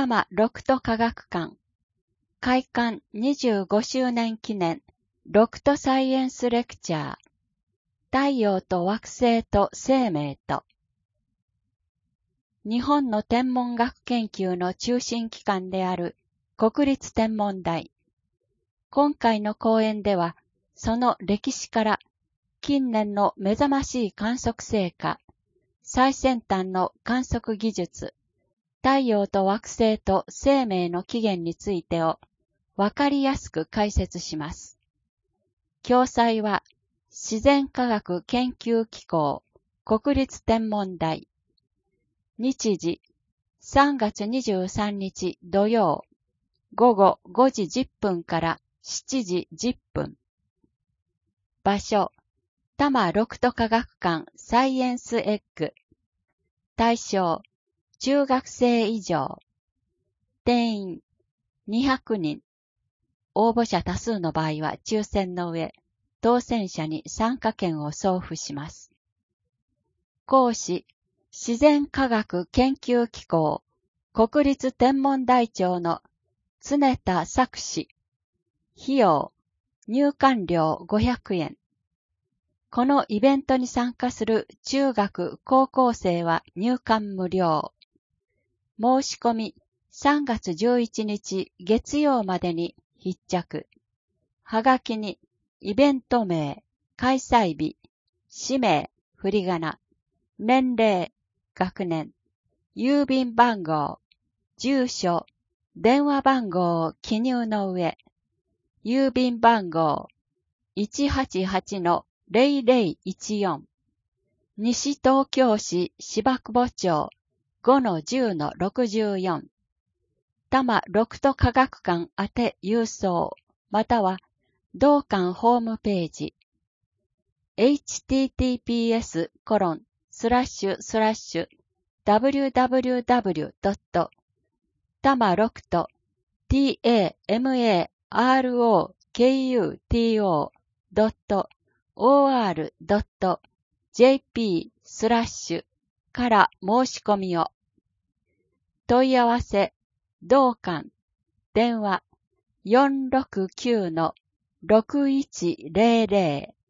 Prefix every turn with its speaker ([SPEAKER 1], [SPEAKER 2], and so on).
[SPEAKER 1] 多摩六都科学館開館25周年記念六都サイエンスレクチャー太陽と惑星と生命と日本の天文学研究の中心機関である国立天文台。今回の講演では、その歴史から近年の目覚ましい観測成果、最先端の観測技術、太陽と惑星と生命の起源についてをわかりやすく解説します。詳細は自然科学研究機構国立天文台。日時3月23日土曜午後5時10分から7時10分。場所多摩六都科学館サイエンスエッグ。対象中学生以上。定員200人。応募者多数の場合は抽選の上、当選者に参加券を送付します。講師、自然科学研究機構、国立天文台長の常田作氏。費用、入館料500円。このイベントに参加する中学・高校生は入館無料。申し込み3月11日月曜までに必着。はがきにイベント名、開催日、氏名、振り仮名、年齢、学年、郵便番号、住所、電話番号を記入の上、郵便番号 188-0014 西東京市芝久保町 5-10-64 多摩六都科学館宛て郵送または同館ホームページ https://www.tamarokuto.or.jp/ から申し込みを。問い合わせ、同館、電話469-6100